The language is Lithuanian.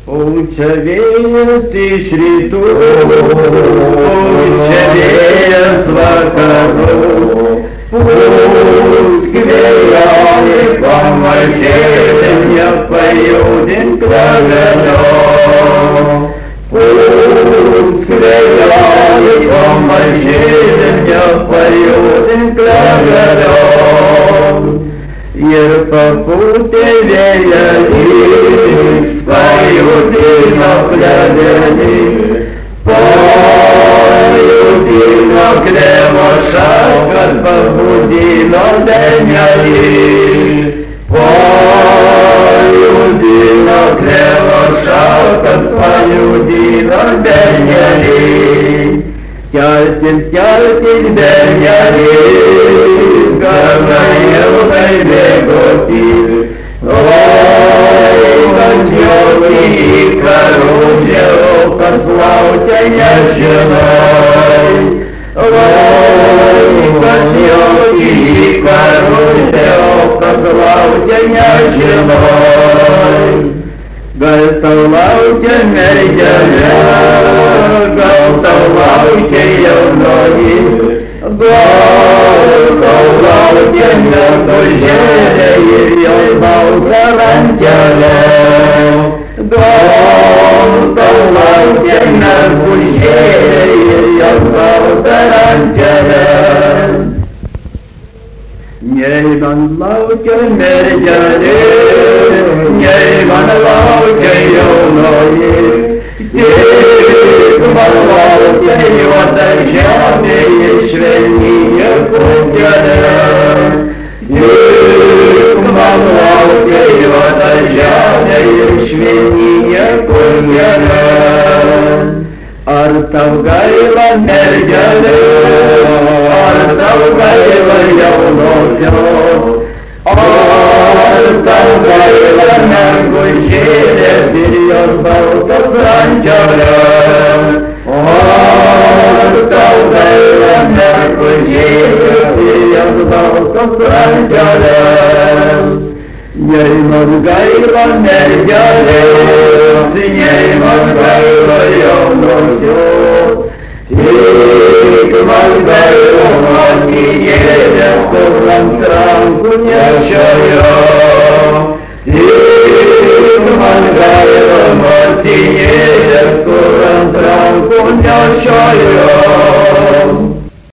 Pučia vėjas iš rytų, pučia vėjas vakarų, pūsk vėjelį pamažėlį, nepajudink klevelio. Pūsk vėjelį pamažėlį, nepajudink klevelio. Ir papūtė vėjelis, pajudino klevelį, pajudino klevo šakas, pabudino denelį, pajudino klevo šakas, pajudino denelį. Keltis, keltis, denelį, gana ilgai bėgoti, kas jau į karužę, kas laukia nežinai. Kas jau į karužę, kas laukia nežinai. Gal tau laukia mergelė, gal tau laukia jaunoji, gal tau laukia mergužėlė ir jos balta rankelė. Gal tau laukia mergužėlė ir jos balta rankelė. Nei man laukia mergelė, nei man laukia jaunoji, tik man laukia juoda žemė ir švelni kungelė. Tik man laukia juoda žemė ir švelni kungelė. Ar tau gaila mergelė, ar tau gaila jaunosios, ar tau gaila mergužėlės ir jos baltos rankelės, ar tau gaila mergužėlės ir jos baltos rankelės. Jei man gaila mergelės, jei man gaila jaunosios, tik man gaila motinėlės, kur ant rankų nešiojo. Tik man gaila